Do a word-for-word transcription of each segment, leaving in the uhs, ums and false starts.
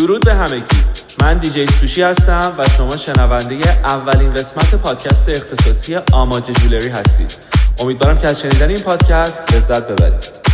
درود به همگی. من دیجی سوشی هستم و شما شنونده اولین قسمت پادکست اختصاصی آماجه جولری هستید. امیدوارم که از شنیدن این پادکست لذت ببرید.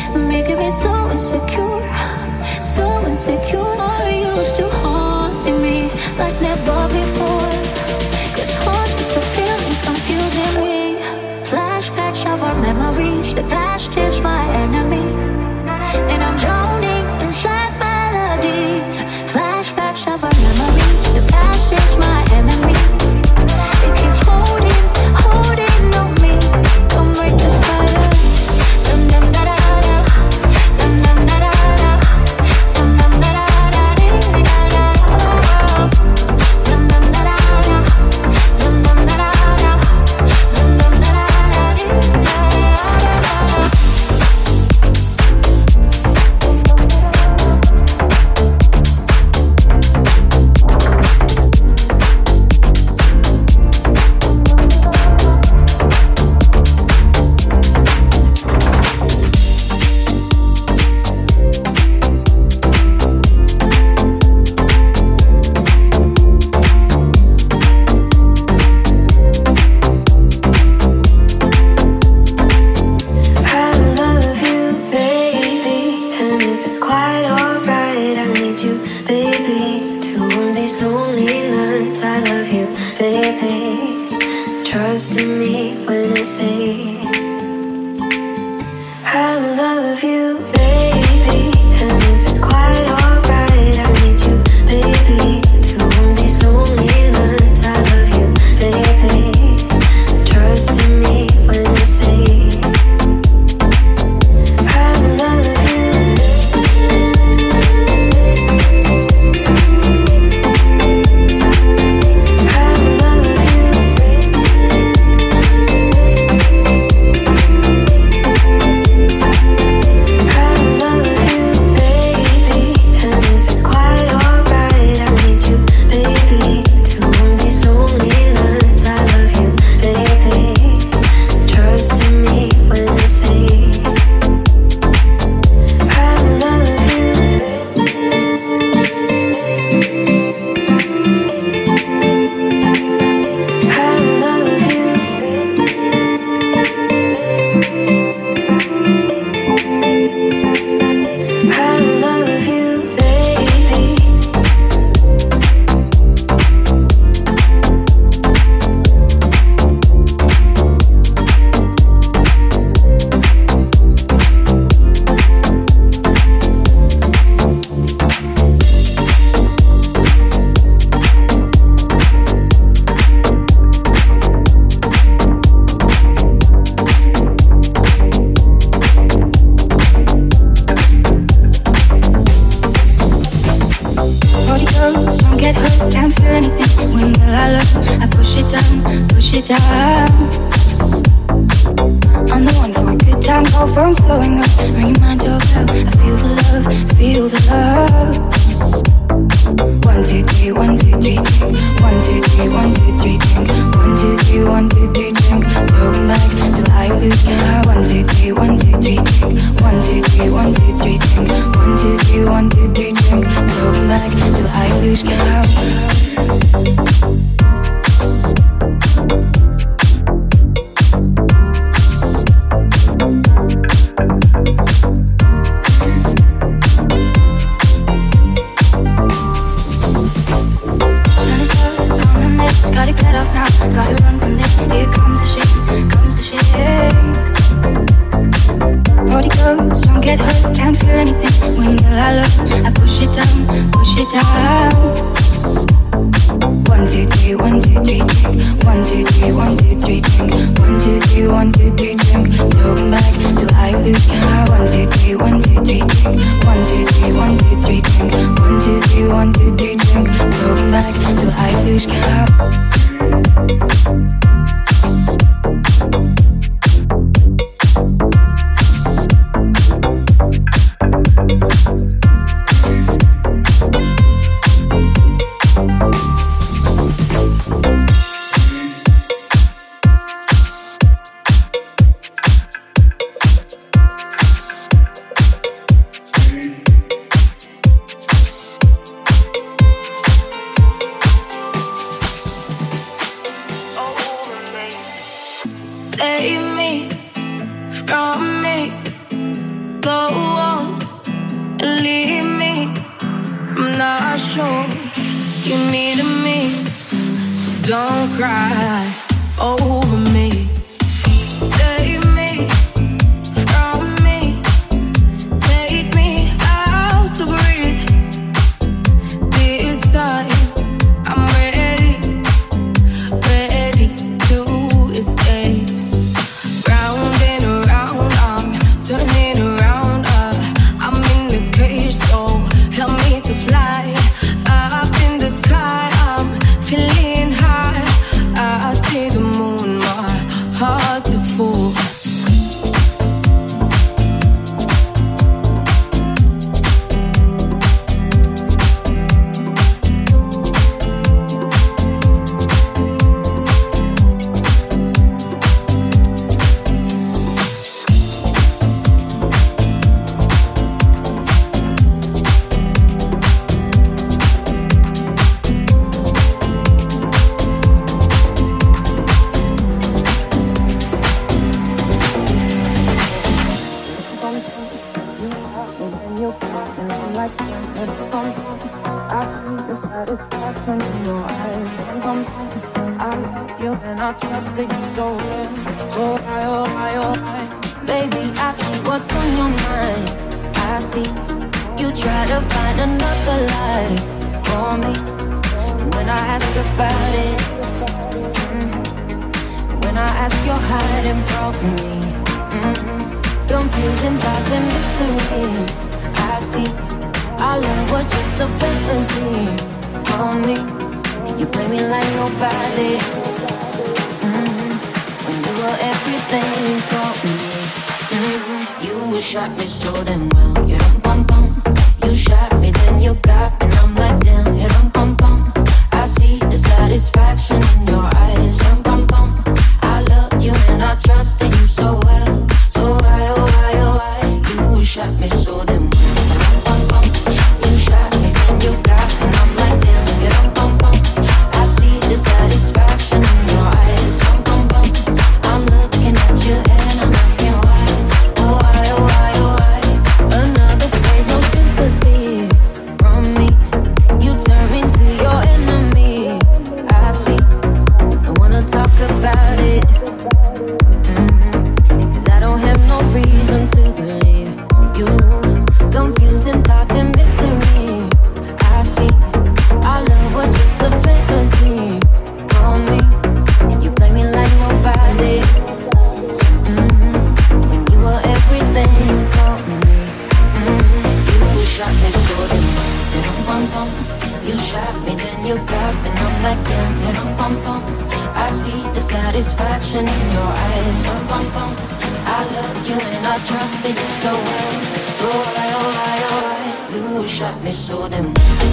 So insecure, so insecure. You used to haunt me. Trust in me when I say I love you, baby. And if it's quite alright, I need you, baby, to hold these lonely nights. I love you, baby. Trust in me when I say I love you. Feeling high, I see the moon. you and I trusted you so well. So high, oh high, oh high. Baby, I see what's on your mind. I see you try to find another life for me. And when I ask about it, mm, when I ask, you're hiding from me. Mm-hmm. Confusing thoughts and mystery. I see our love was just a fantasy for me. You play me like nobody. Mm-hmm. When you were everything for me. Mm-hmm. You shot me so damn well. You dum bum bum. You shot me, then you got me, and I'm like damn. You dum bum bum. I see the satisfaction in your eyes. Dum bum bum. I loved you and I trusted you so well. So why, oh why, oh why? You shot me so damn well. Dum bum bum. You shot me, then you got me, and I'm like damn. You dum bum bum. I see the satisfaction in your eyes. Dum bum bum. I'm looking at you and I'm asking why. Oh why, oh why, oh why? Another phrase, no sympathy from me. You turn me to your enemy. I see. I wanna talk about it. Mm-hmm. Cause I don't have no reason to believe you. Confusing thoughts and mystery. I see. Our love was just a fantasy for me. You play me like nobody. Mm-hmm. When you were everything for me. Mm-hmm. You shot me so damn well. You shot me, then you got me, and I'm like damn. You dum bum bum. I see the satisfaction in your eyes. Dum bum bum. I loved you and I trusted you so well. So why, oh why, oh why? You shot me so damn well.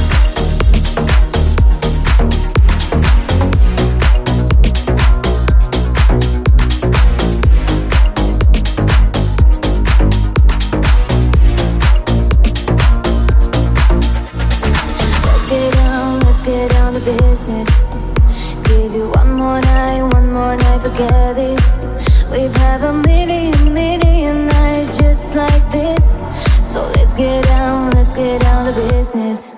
Business. Give you one more night, one more night, forget this. We've had a million, million nights just like this. So let's get down, let's get down to business.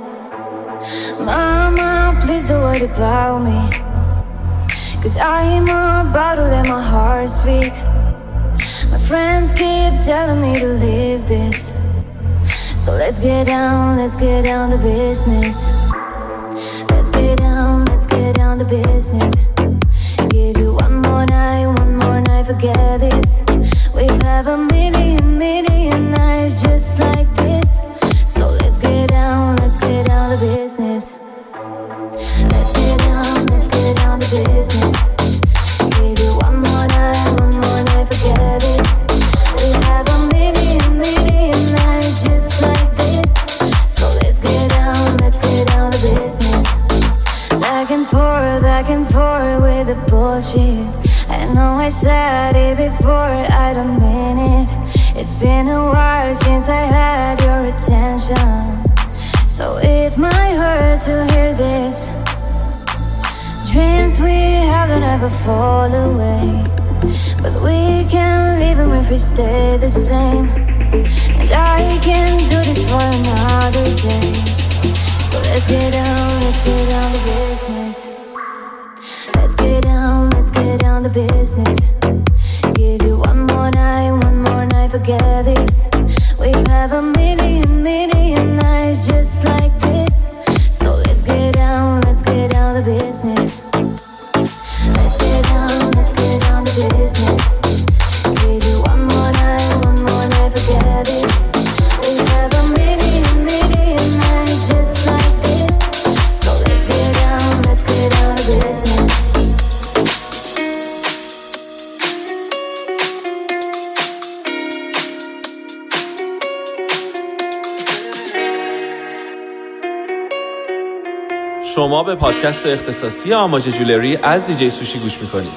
Mama, please don't worry about me. Cause I'm about to let my heart speak. My friends keep telling me to leave this. So let's get down, let's get down to business. Let's get down, let's get down to business. Give you one more night, one more night, forget this. We've had a million, million nights just like this. So let's get down, let's get down to business. Let's get down, let's get down to business. Give you one more night, one more night, forget this. We have a million, million nights just like this. So let's get down, let's get down to business. Back and forth, back and forth with the bullshit. I know I said it before, I don't mean it. It's been a while since I had your attention. So it might hurt to hear this. Dreams we have don't ever fall away. But we can live them if we stay the same. And I can do this for another day. So let's get down, let's get down to business. Let's get down, let's get down to business. Give you one more night, one more night, forget this. We have a million, million nights just like this. So let's get down, let's get down to business. Let's get down, let's get down to business. Give you one more night, one more night, forget this. We have a million, million nights just like this. So let's get down, let's get down to business. شما به پادکست اختصاصی آماج جولری از دیجی سوشی گوش میکنید.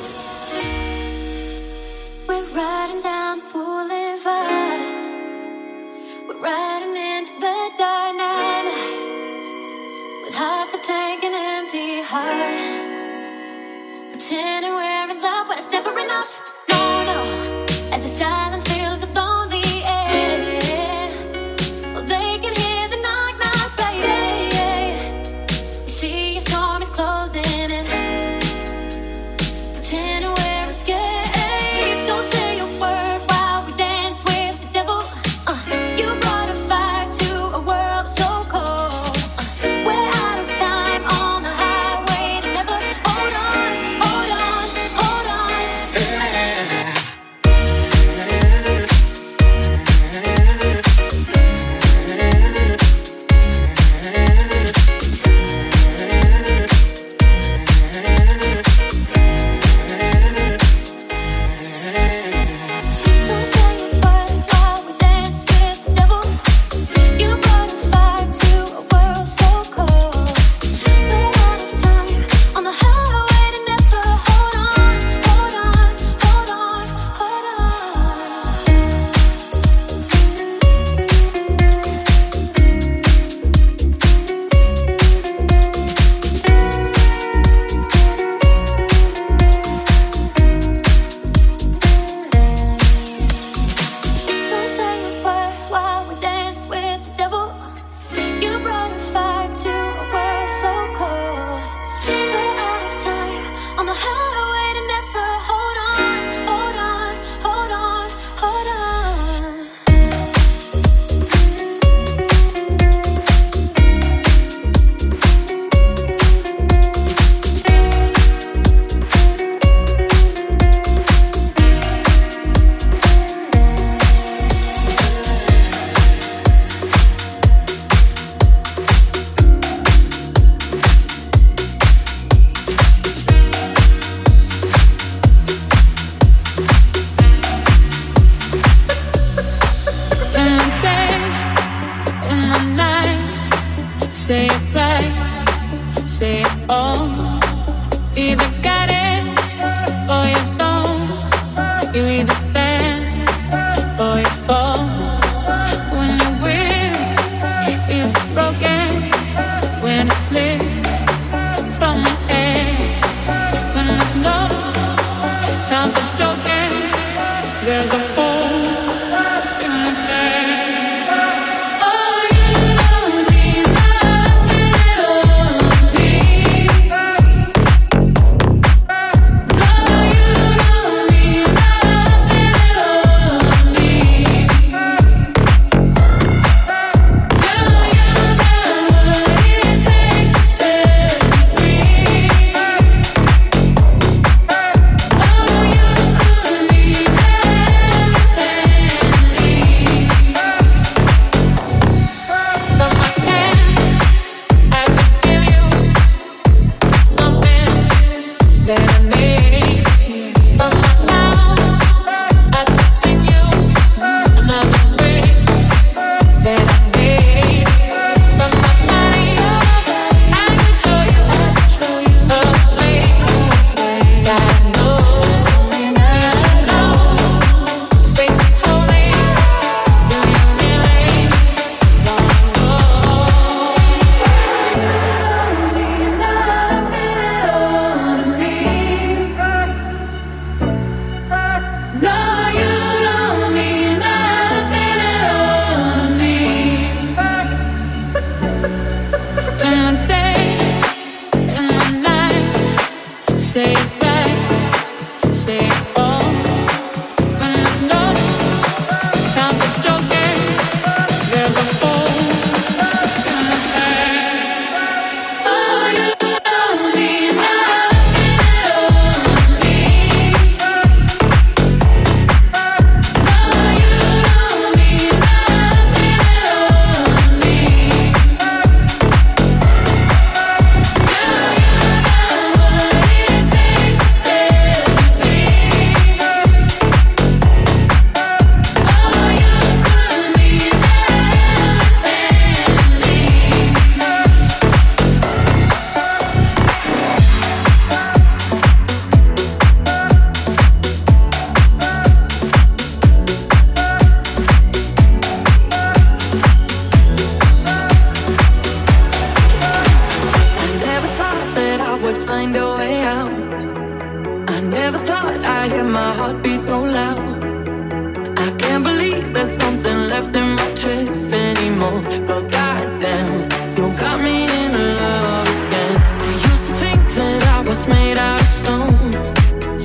Made out of stone,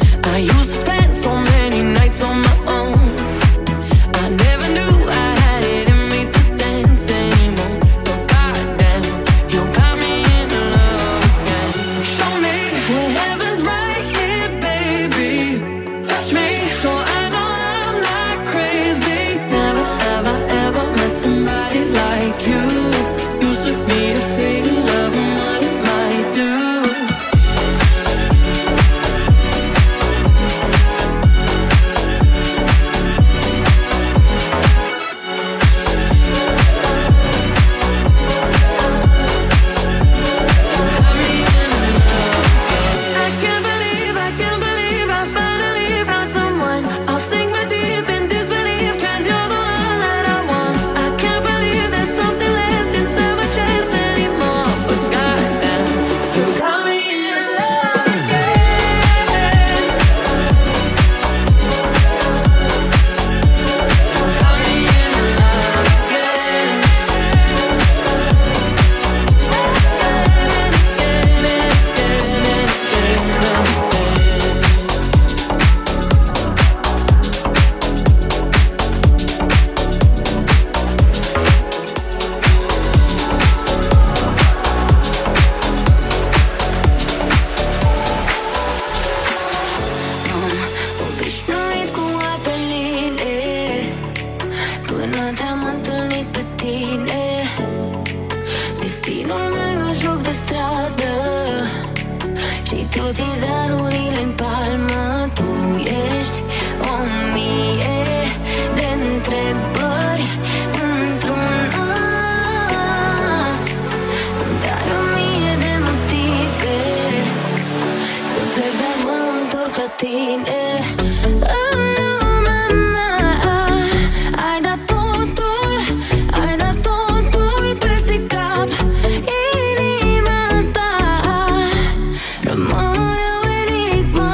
fără tine. În lumea mea ai dat totul, ai dat totul peste cap. Inima ta rămâne o enigmă.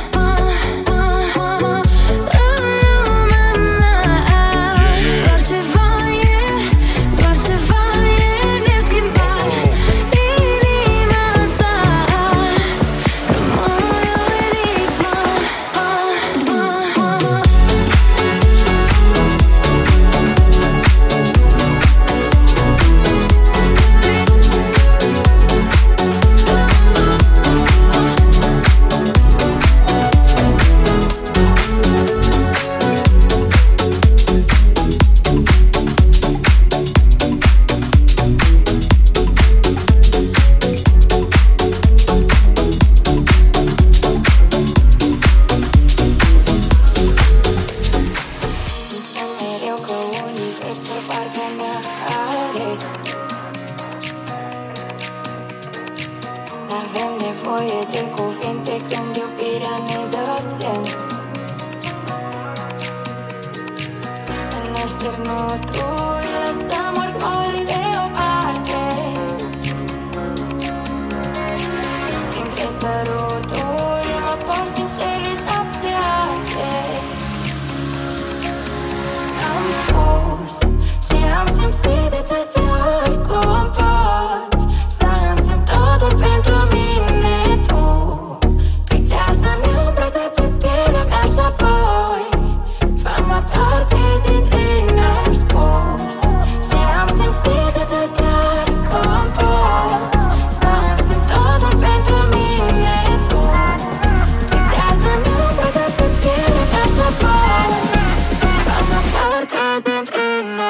În lumea mea doar ceva e, doar ceva e neschimbat. Inima ta rămâne o enigmă. Mereu că universul parcă ne-a ales. N-avem nevoie de cuvinte când iubirea ne dă sens. În așternuturi lăsăm orgolii deoparte. Dintre săruturi mă porți din cele șapte arte. Am spus și am simțit de atâtea ori cum poți să însemn totul pentru mine tu. Pictează-mi umbra de pe pielea mea și apoi fă-mă parte din tine. Am spus și am simțit de atâtea ori cum poți să însemn totul pentru mine tu. Pictează-mi umbra de pe pielea mea și apoi fă-mă parte din tine.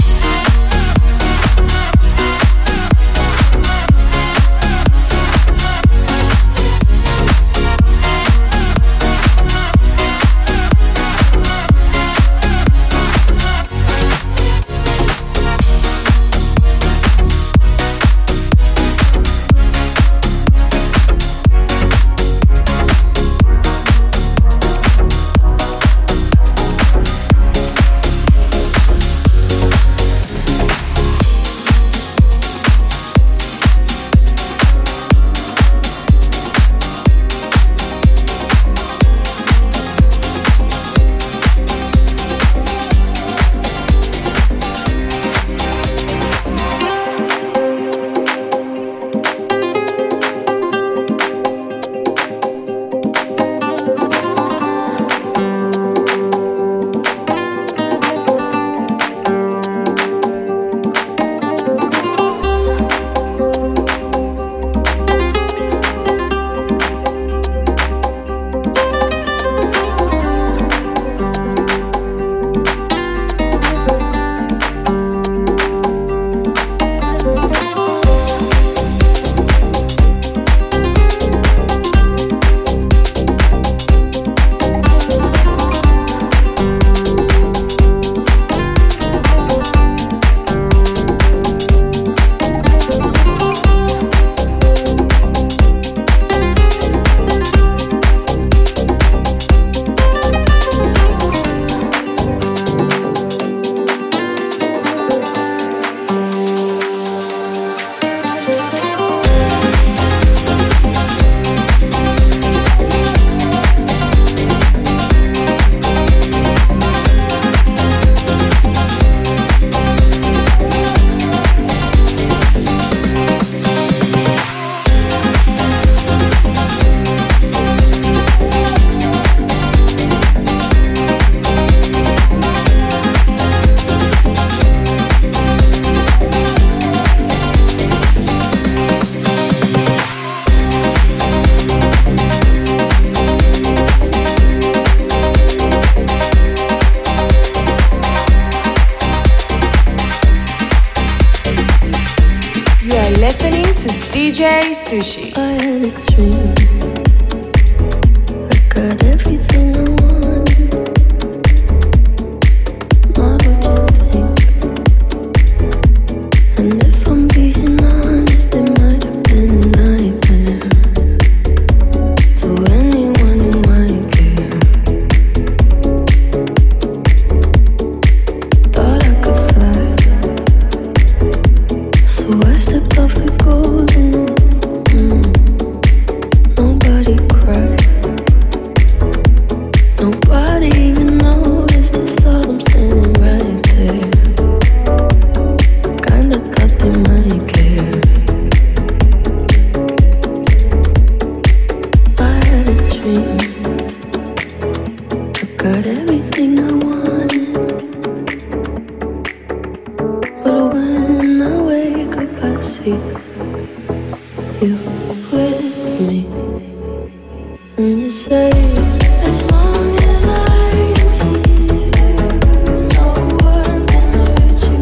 listening to D J Sushi. I had a dream. I got everything I wanted. Not what you think. And if I'm being honest, it might have been a nightmare to anyone who might got everything I wanted, but when I wake up I see you with me, and you say as long as I'm here, no one can hurt you.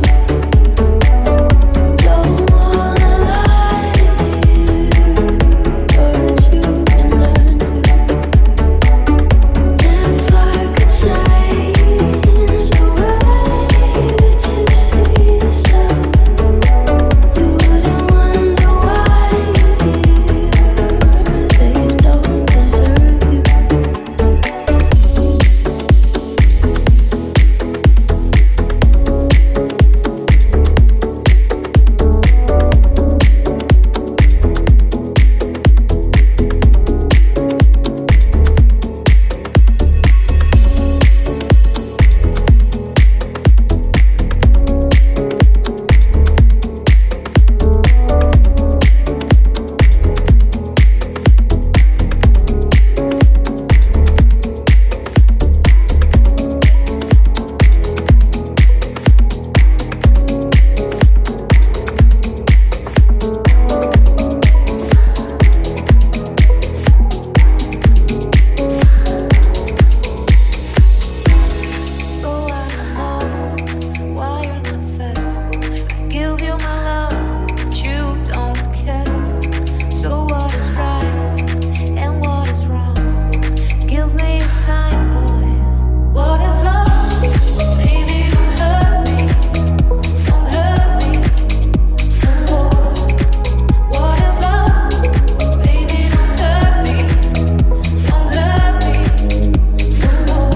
Don't wanna lie here, but you can learn to. If I could change the way that you see yourself, you wouldn't wonder why they don't deserve you. Oh, I don't know why you're not fair. I give you my love, but you don't care. So what is right and what is wrong? Give me a sign, boy. What is love? Baby, don't hurt me. Don't hurt me. Oh, what is love? Baby, don't hurt me. Don't hurt me. Oh.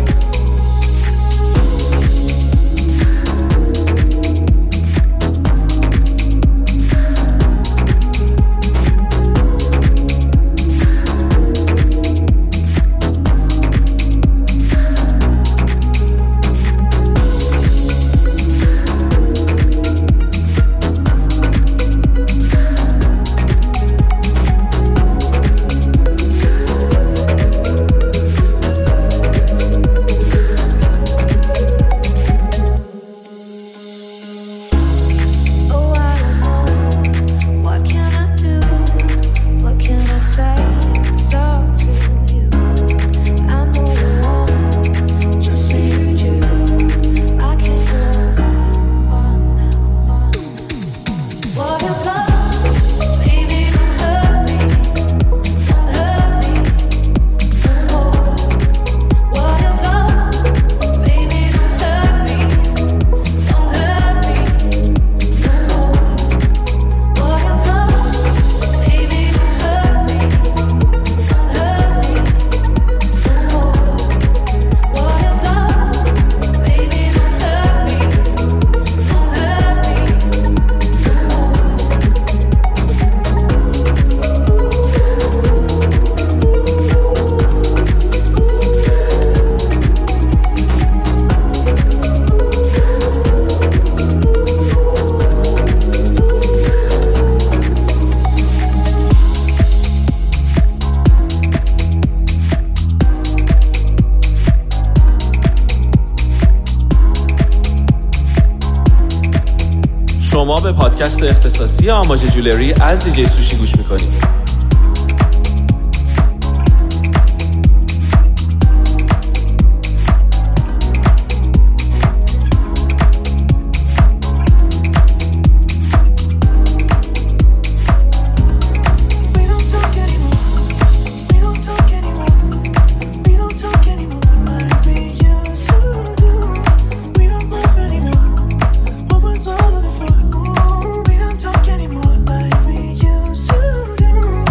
Oh, I don't know. What can I do? What can I say? It's up to you. I know you want just me and you. I can't go on now, on. What is love? Baby, don't hurt me. Don't hurt me. Oh, what is love? Baby, don't hurt me. Don't hurt me. Oh, what is love? Baby, don't hurt me. Don't hurt me. Oh, what is love? Baby, don't hurt me. Don't hurt me. شما به پادکست اختصاصی آماج جولری از دیجی سوشی گوش میکنید. We don't talk anymore. We don't talk anymore. We don't talk anymore like we used to do. We don't laugh anymore. What was all of it for? We don't talk anymore like we used to do.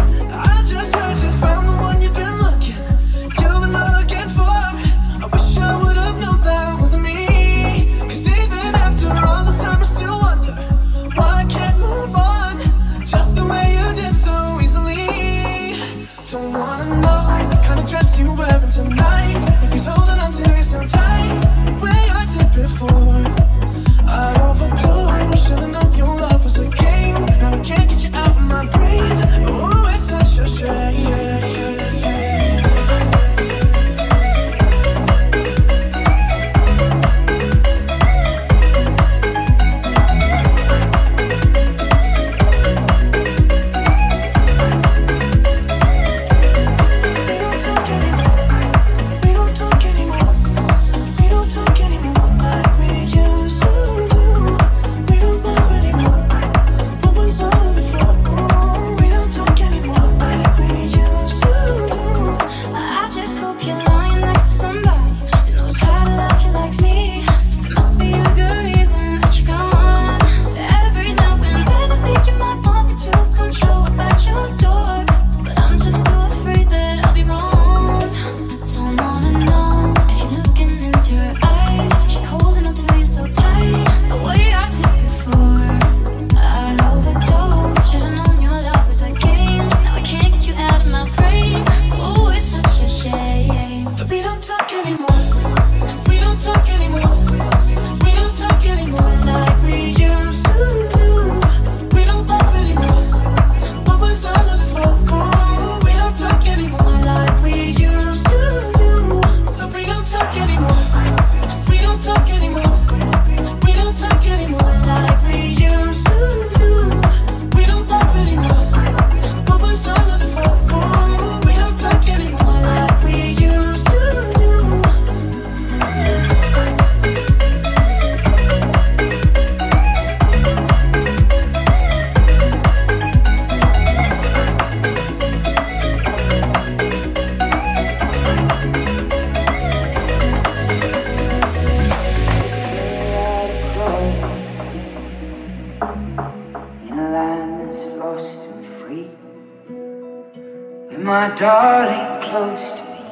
my darling close to me.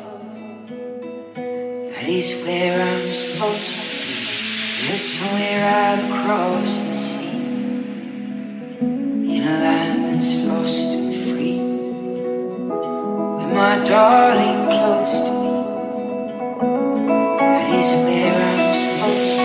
That is where I'm supposed to be. You're somewhere out across the sea, in a land that's lost and free. With my darling close to me, that is where I'm supposed to be.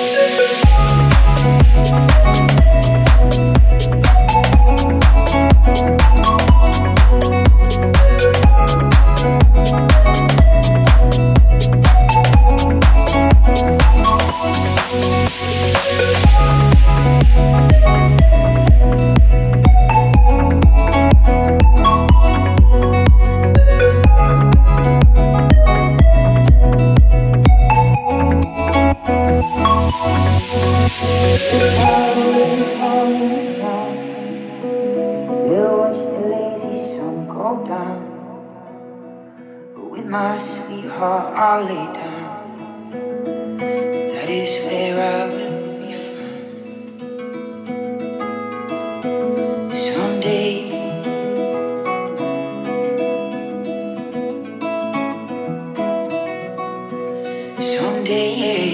My sweetheart, I'll lay down. That is where I will be found. Someday, someday,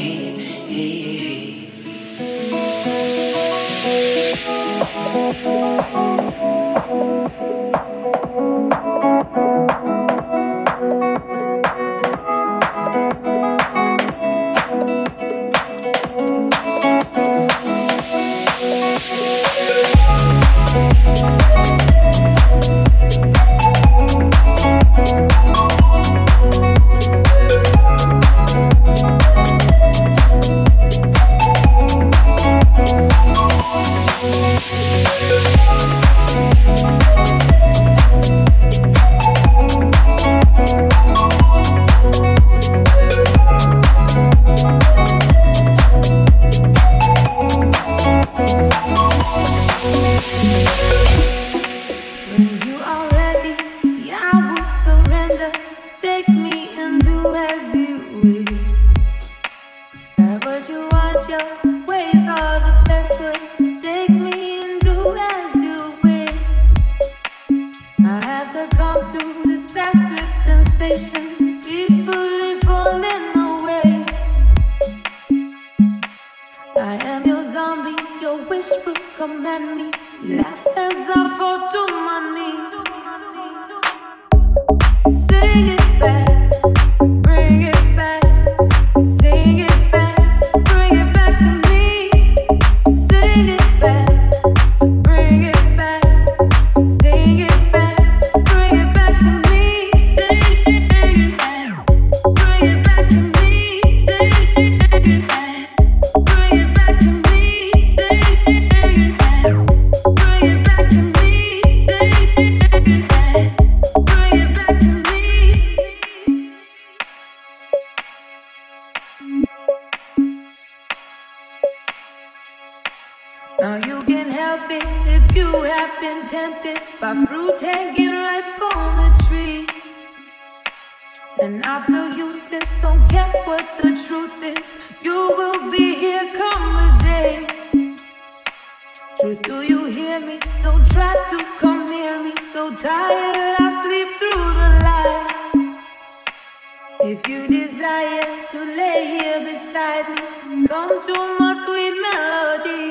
now you can help it if you have been tempted by fruit hanging ripe on the tree. And I feel useless, don't care what the truth is. You will be here come the day. Truth, do you hear me? Don't try to come near me. So tired, I sleep through the light. If you desire to lay here beside me, come to my sweet melody.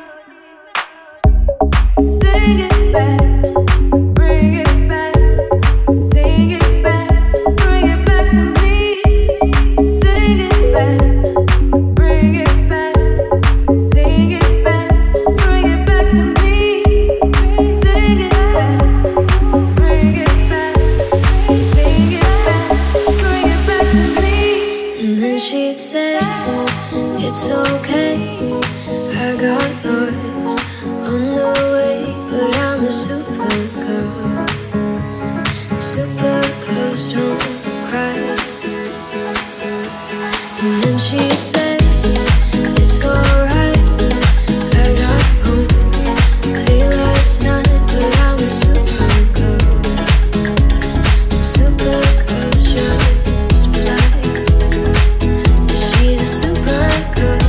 Sing it back, bring it back, sing it back, bring it back to me. Sing it back, bring it back, sing it back, bring it back to me. Sing it back, bring it back, sing it back, bring it back to me. And then she'd say, it's okay, I got yours on the way, but I'm a super girl. Super girls don't cry. And then she said, it's alright, I got home late last night, but I'm a super girl. Super girls just fly. She's a super girl.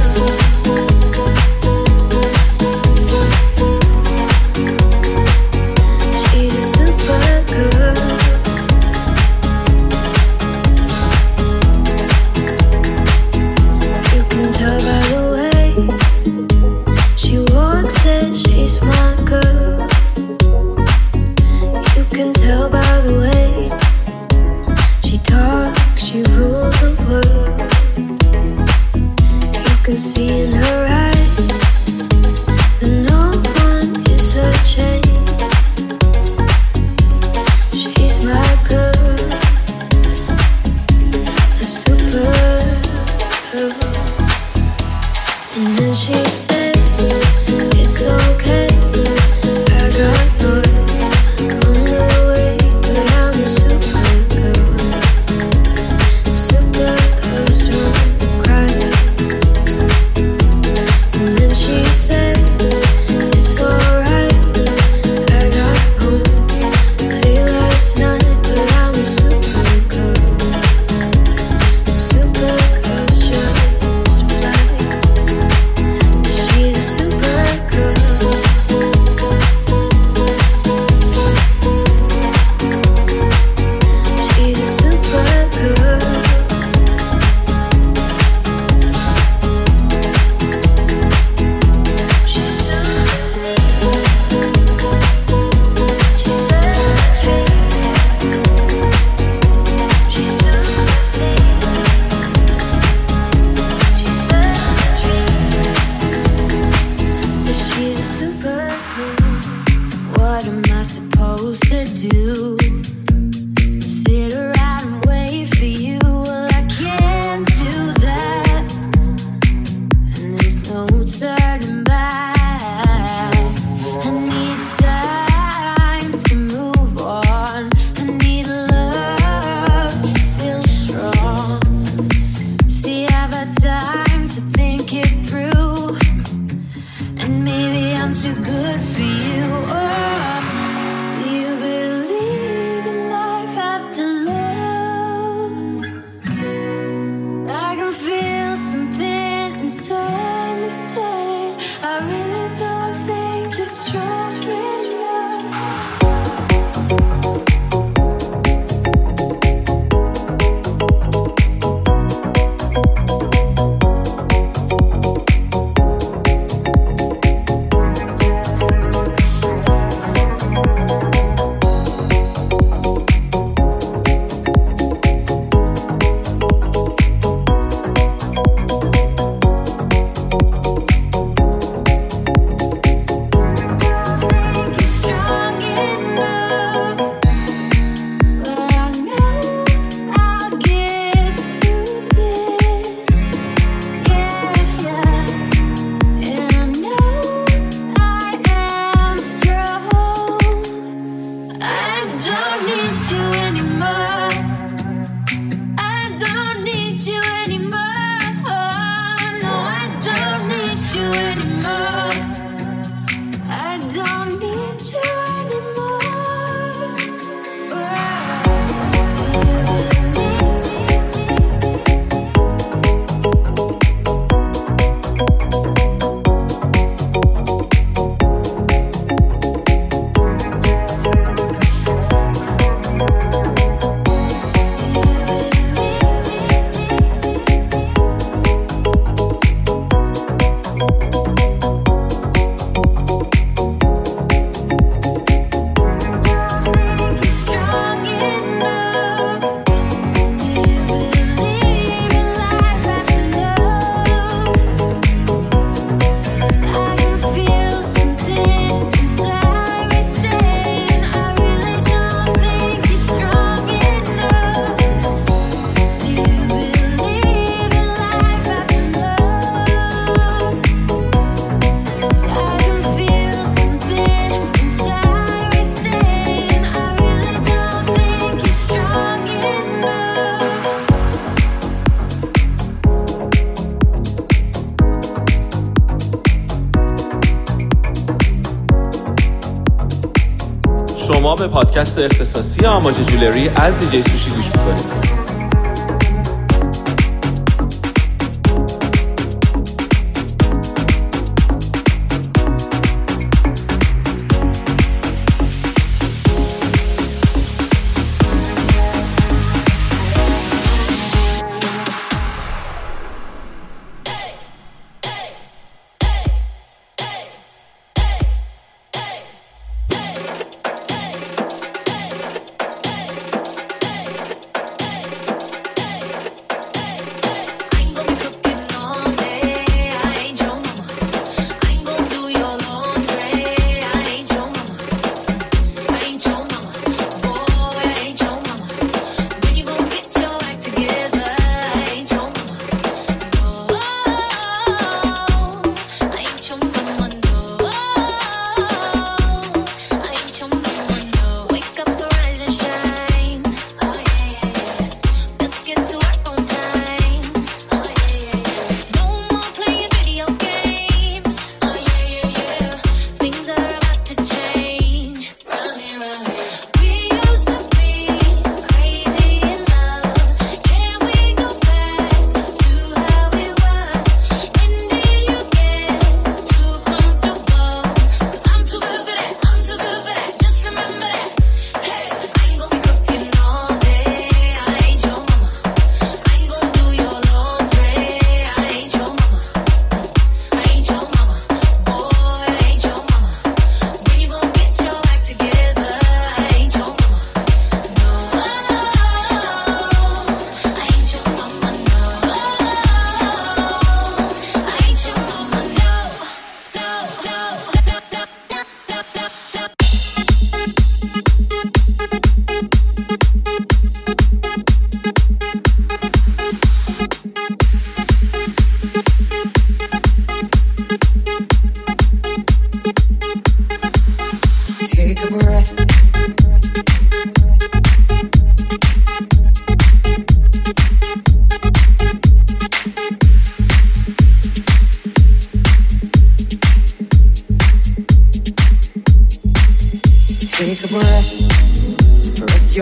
She's a super girl. She rules the world. You can see in her eyes that no one is her chain. She's my girl, a supergirl. And then she'd say, it's okay, I got noise on the way, but I'm a supergirl. Supergirls don't cry. And then she said, it's alright, I got home late last night, but I'm a supergirl. Supergirls just fly. She's a supergirl. She's a supergirl. She's super secret. She's better dream. She's super secret. She's better dream. But she's a supergirl. What am I supposed to do? Sit around and wait for you? Well, I can't do that. And there's no turning back. I need time to move on. I need love to feel strong. See, I've had time to think it through. And maybe I'm too good for you. Oh, do you believe in life after love? I can feel something inside me saying, I really don't think you're strong enough. Strong enough, but I know I'll get through this. Yeah, yeah, and I know I am strong. I don't need you anymore. I don't need you anymore. No, I don't need you anymore. I don't need you strong enough. Do you believe in life after love? 'Cause I can feel something inside me saying, I really don't think you're strong enough. Do you believe in life after love? 'Cause I can feel something inside me saying, I really don't think you're strong enough. شما به پادکست اختصاصی آماج جولری از دیجی سوشی گوش میکنید.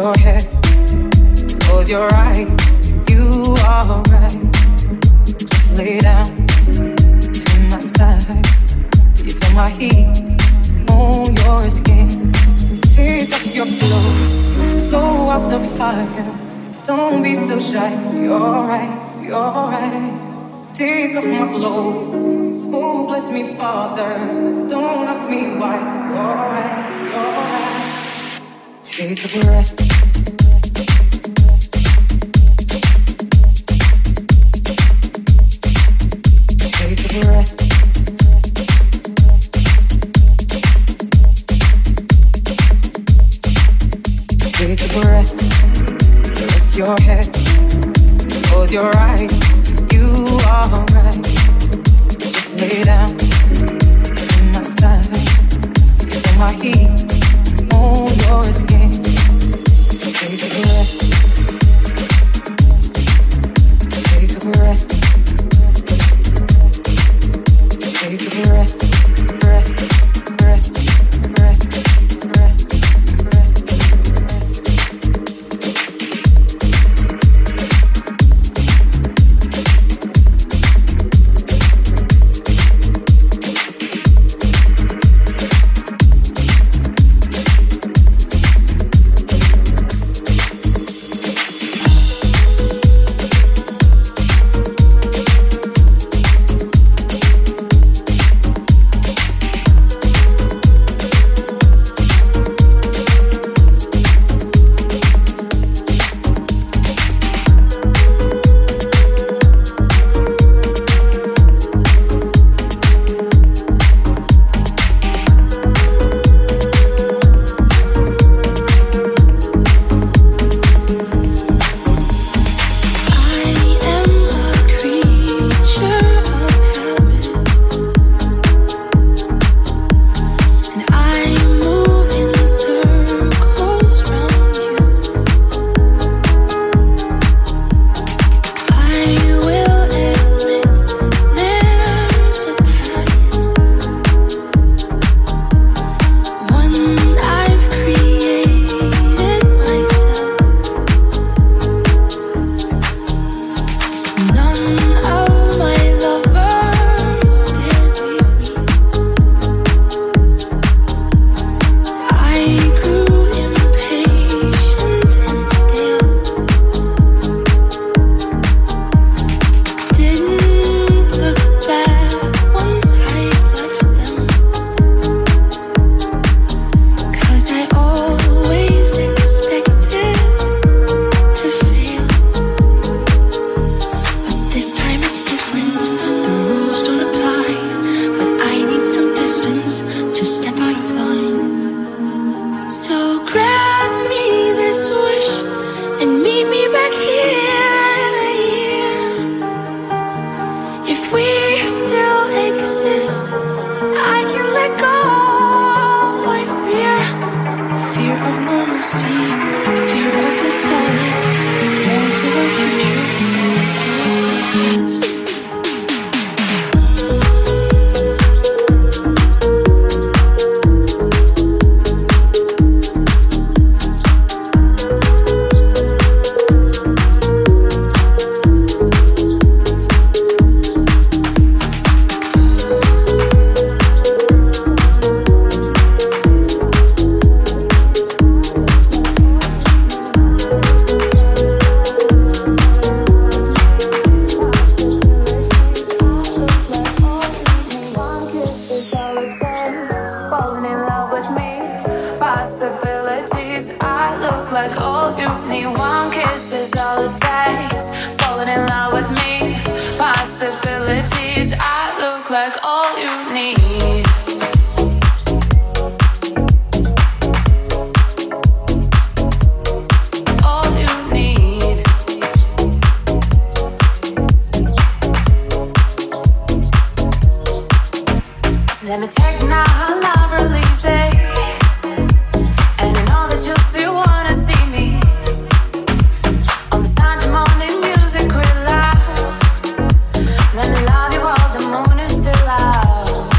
your head, close your eyes. You are right. Just lay down to my side. You feel my heat on your skin. Take off your clothes, blow out the fire. Don't be so shy. You're right, you're right. Take off my clothes. Oh, bless me, Father. Don't ask me why. You're right, you're right. Take a breath. Take a breath. Take a breath. Rest your head. Close your eyes. You are right. Just lay down to my side. Feel my heat on your skin. Take a breath. Take a breath. Take a breath. Breath. Breath. Breath. Breath. Breath. Let me take now, love release it. And I know that you still wanna see me on the Sunday morning music real loud. Let me love you while the moon is still out.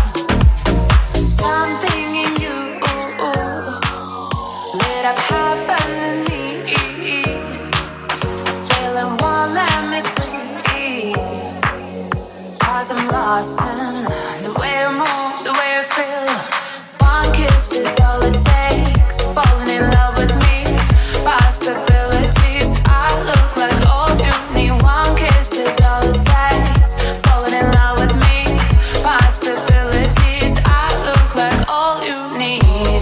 Something in you lit up heaven in me. Boston, the way I move, the way I feel. One kiss is all it takes. Falling in love with me. Possibilities. I look like all you need. One kiss is all it takes. Falling in love with me. Possibilities. I look like all you need.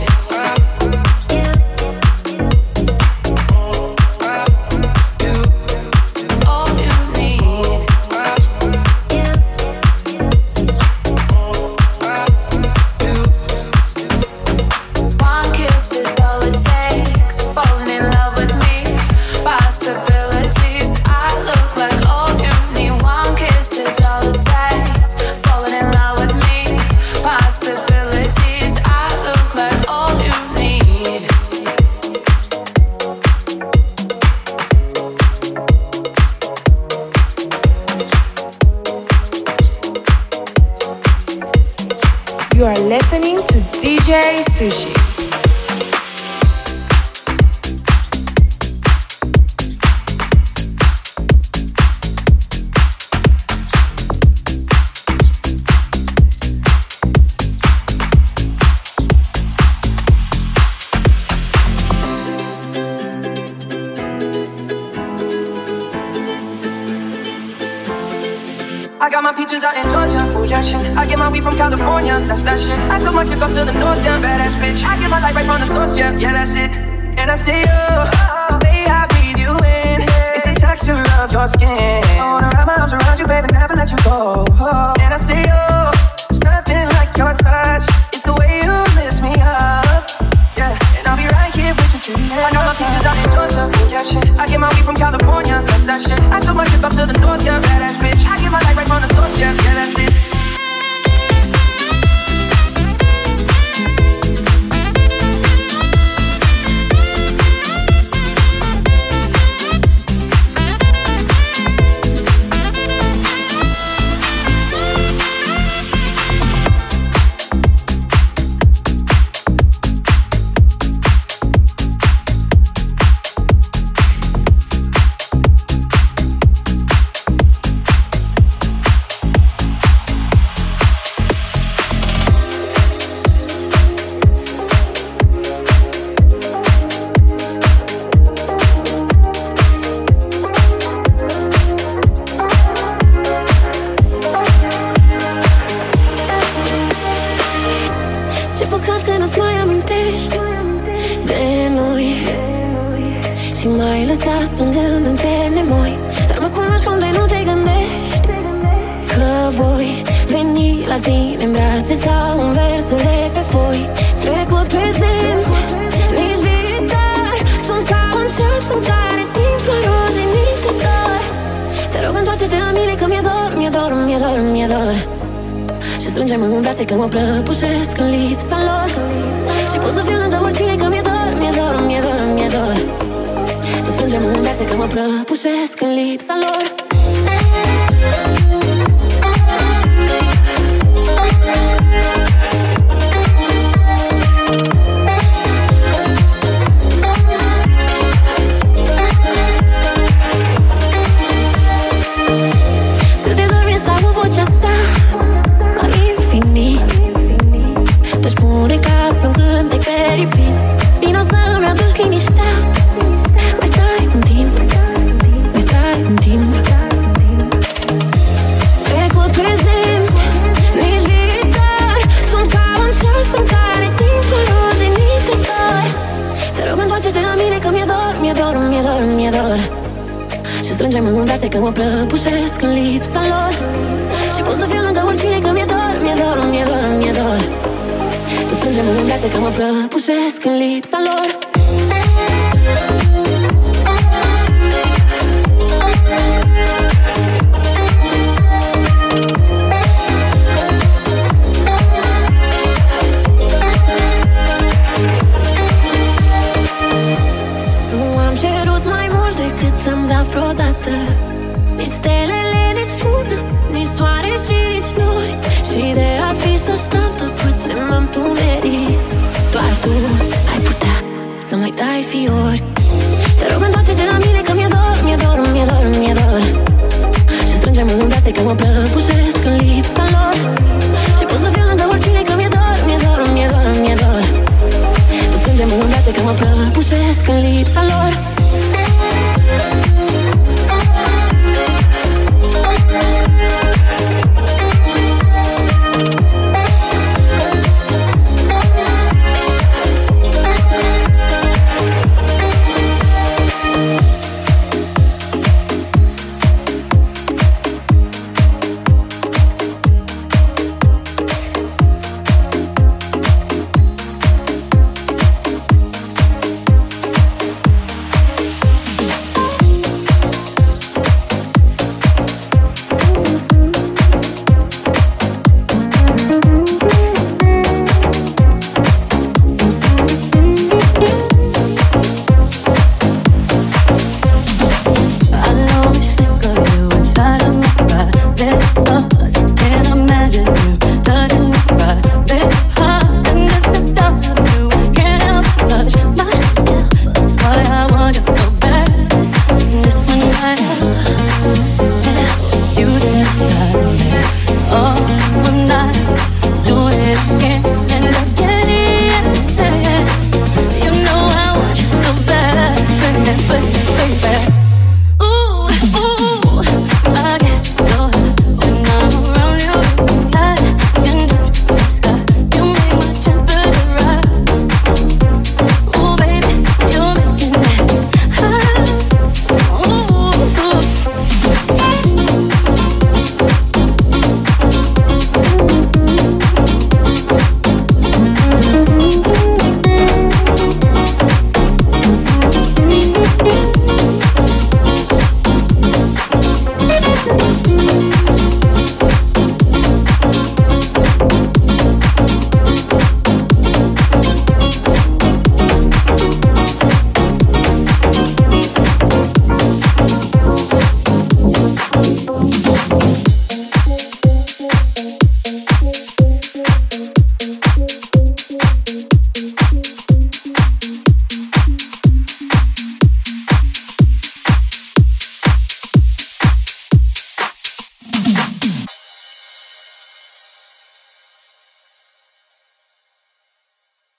You are listening to D J Sushi. I got my peaches out in Georgia, oh yeah shit. I get my weed from California, that's that shit. I took my chick up to the north, yeah, badass bitch. I get my light right from the source, yeah, yeah that's it. And I see you, the way I breathe you in, it's the texture of your skin. I wanna wrap my arms around you, baby, never let you go. And I see you, it's nothing like your touch. It's the way you lift me up, yeah. And I'll be right here with you till the end. I got my peaches out in Georgia, oh yeah shit. I get my weed from California, that's that shit. I took my chick up to the north, yeah, badass bitch. I get my light right from the source, yeah, yeah that's it. Că mă prăbușesc în lipsa lor și pot să fiu lângă oricine că mi-e dor, mi-e dor, mi-e dor, mi-e dor. Tu strângem în brațe că mă prăbușesc în lipsa lor. Că mă prăbușesc în lipsa lor și pot să fiu lângă oricine că mi-e dor, mi-e dor, mi-e dor, mi-e dor. Tu strângem în brațe că mă prăbușesc în lipsa lor. Nu am cerut mai mult decât să-mi dau vreodată. Nici stelele, nici lună, nici soare și nici nori. Și de a fi să stăm tăcuți în întuneric, doar tu ai putea să mai dai fiori. Te rog întoarce-te la mine că mi-e dor, mi-e dor, mi-e dor, mi-e dor. Și strângem în brațe că mă prăbușesc în lipsa lor.